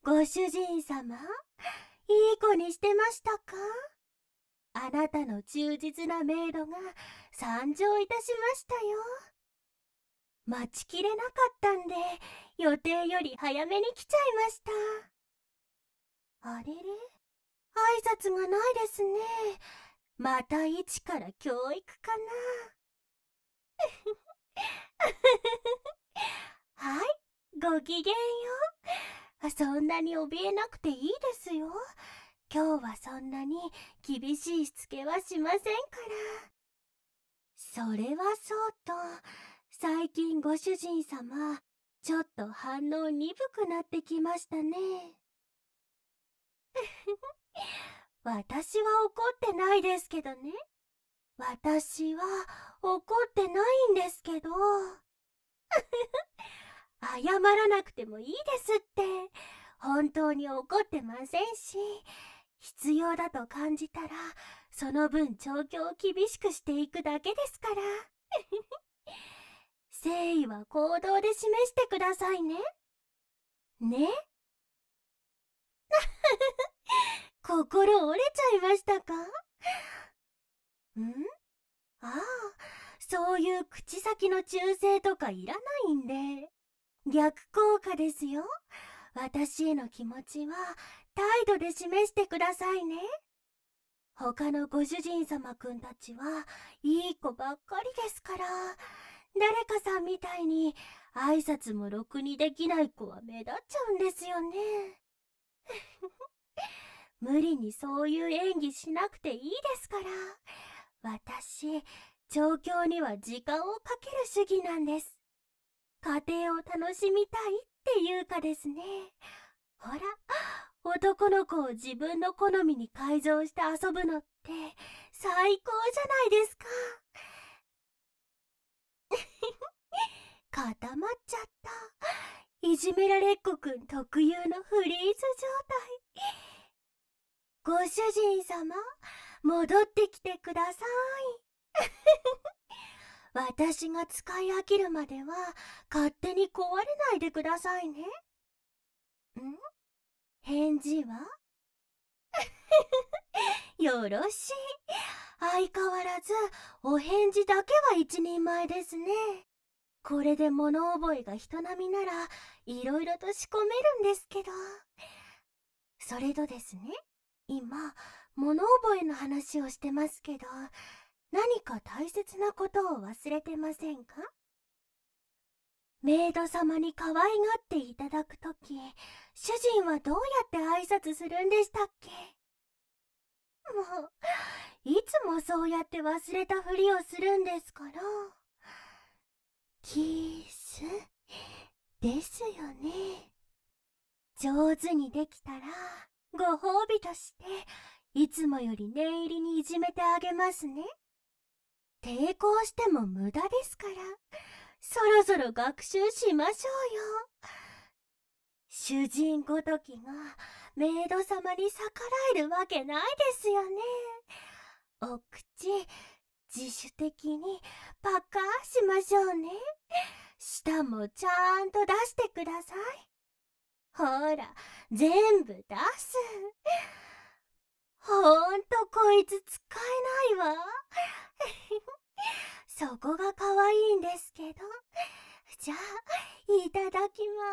ご主人様、いい子にしてましたか？あなたの忠実なメイドが参上いたしましたよ。待ちきれなかったんで、予定より早めに来ちゃいました。あれれ、挨拶がないですね。また一から教育かな。はい、ごきげんよう。そんなに怯えなくていいですよ。今日はそんなに厳しいしつけはしませんから。それはそうと、最近ご主人様、ちょっと反応鈍くなってきましたね。私は怒ってないですけどね。私は怒ってないんですけど。謝らなくてもいいですって。本当に怒ってませんし、必要だと感じたら、その分状況を厳しくしていくだけですから。誠意は行動で示してくださいね。ね。心折れちゃいましたか？ああ、そういう口先の忠誠とかいらないんで。逆効果ですよ。私への気持ちは態度で示してくださいね。他のご主人様くんたちはいい子ばっかりですから、誰かさんみたいに挨拶もろくにできない子は目立っちゃうんですよね。無理にそういう演技しなくていいですから。私、状況には時間をかける主義なんです。家庭を楽しみたいっていうかですね。ほら、男の子を自分の好みに改造して遊ぶのって最高じゃないですか。固まっちゃった。いじめられっ子くん特有のフリーズ状態。ご主人様、戻ってきてください。私が使い飽きるまでは勝手に壊れないでくださいね。返事は？よろしい。相変わらずお返事だけは一人前ですね。これで物覚えが人並みならいろいろと仕込めるんですけど。それとですね、今物覚えの話をしてますけど、何か大切なことを忘れてませんか？メイド様に可愛がっていただくとき、主人はどうやって挨拶するんでしたっけ？もう、いつもそうやって忘れたふりをするんですから。キスですよね。上手にできたら、ご褒美として、いつもより念入りにいじめてあげますね。抵抗しても無駄ですから、そろそろ学習しましょうよ。主人ごときがメイド様に逆らえるわけないですよね。お口、自主的にパカーしましょうね。舌もちゃんと出してください。ほら、全部出す。ほんとこいつ使えないわ。そこが可愛いんですけど。じゃあ、いただきます。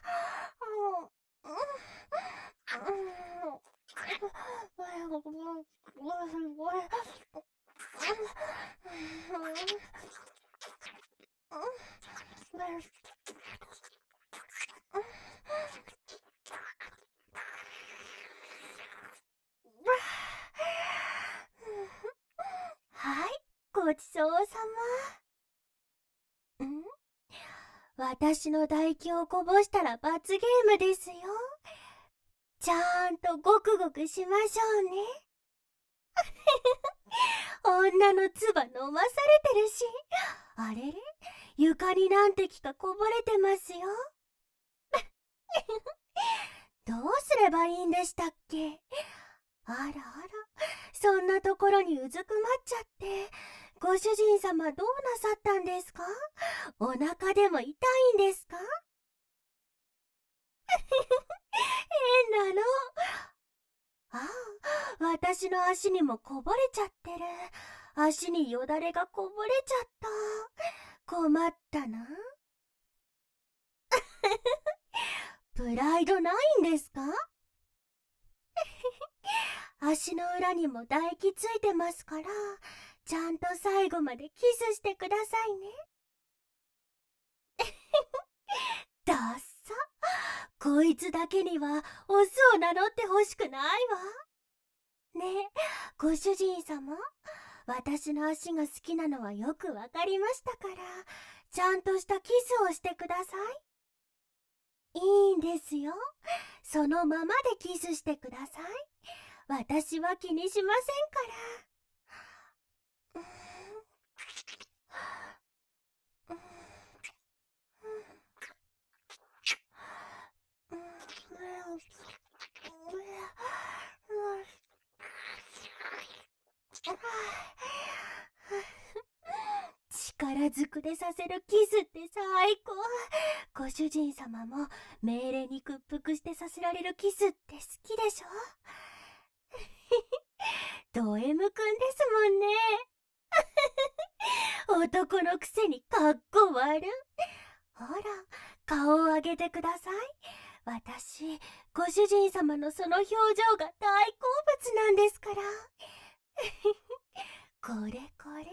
はい、ごちそうさま。私の唾液をこぼしたら罰ゲームですよ。ちゃんとごくごくしましょうね。女の唾飲まされてるし。あれれ、床に何滴かこぼれてますよ。どうすればいいんでしたっけ？あらあら、そんなところにうずくまっちゃって、ご主人様どうなさったんですか？お腹でも痛いんですか？ 私の足にもこぼれちゃってる。足によだれがこぼれちゃった。困ったな。プライドないんですか？足の裏にも唾液ついてますから、ちゃんと最後までキスしてくださいね。ダッサ。こいつだけにはオスを名乗ってほしくないわ。ねえ、ご主人様、私の足が好きなのはよくわかりましたから、ちゃんとしたキスをしてください。いいんですよ。そのままでキスしてください。私は気にしませんから。力ずくでさせるキスって最高。ご主人様も命令に屈服してさせられるキスって好きでしょ？ド M くんですもんね。男のくせにかっこ悪い。ほら、顔を上げてください。私、ご主人様のその表情が大好物なんですから。これこれ。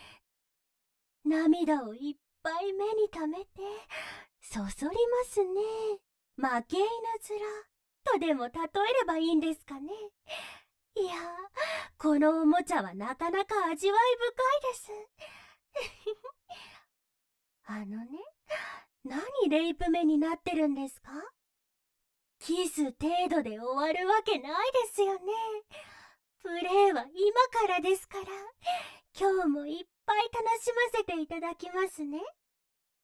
涙をいっぱい目にためて、そそりますね。負け犬面とでも例えればいいんですかね。いや、このおもちゃはなかなか味わい深いです。何レイプ目になってるんですか？キス程度で終わるわけないですよね。プレイは今からですから、今日もいっぱい楽しませていただきますね。